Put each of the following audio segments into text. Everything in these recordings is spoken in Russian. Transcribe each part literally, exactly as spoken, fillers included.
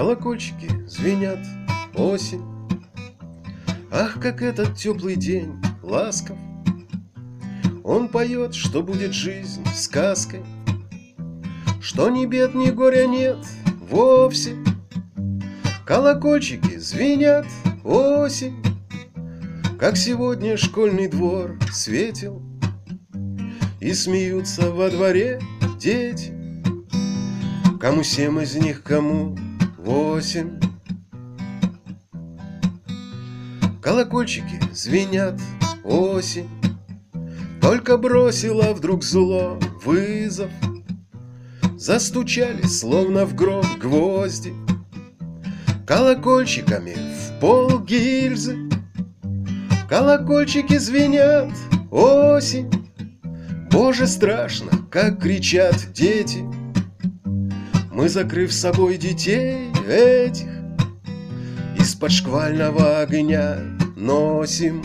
Колокольчики звенят, осень. Ах, как этот теплый день ласков. Он поет, что будет жизнь сказкой, что ни бед, ни горя нет вовсе. Колокольчики звенят, осень. Как сегодня школьный двор светил, и смеются во дворе дети. Кому семь из них, кому восемь. Колокольчики звенят, осень. Только бросила вдруг зло вызов. Застучали, словно в гроб, гвозди колокольчиками в пол гильзы. Колокольчики звенят, осень. Боже, страшно, как кричат дети. Мы, закрыв собой детей этих, из-под шквального огня носим,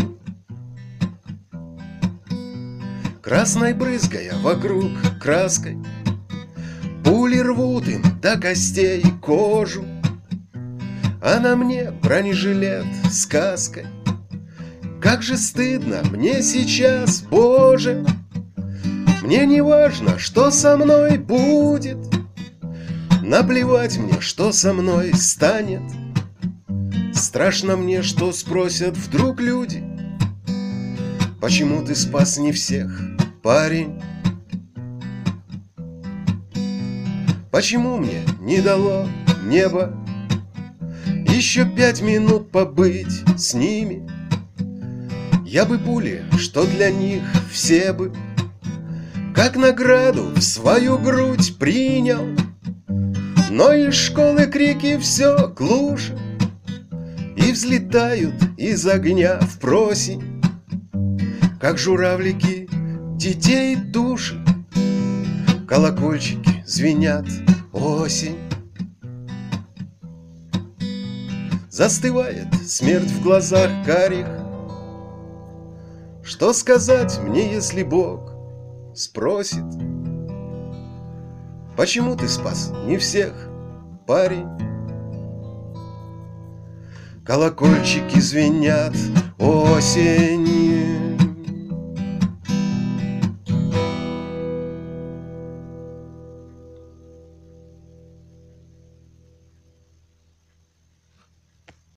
красной брызгая вокруг краской. Пули рвут им до костей кожу, а на мне бронежилет сказкой. Как же стыдно мне сейчас, Боже. Мне не важно, что со мной будет, наплевать мне, что со мной станет. Страшно мне, что спросят вдруг люди: почему ты спас не всех, парень? Почему мне не дало небо еще пять минут побыть с ними? Я бы пули, что для них все бы, как награду в свою грудь принял. Но из школы крики все глуше, и взлетают из огня в просень, как журавлики детей души. Колокольчики звенят, осень. Застывает смерть в глазах карих. Что сказать мне, если Бог спросит: почему ты спас не всех, парень? Колокольчики звенят, осень.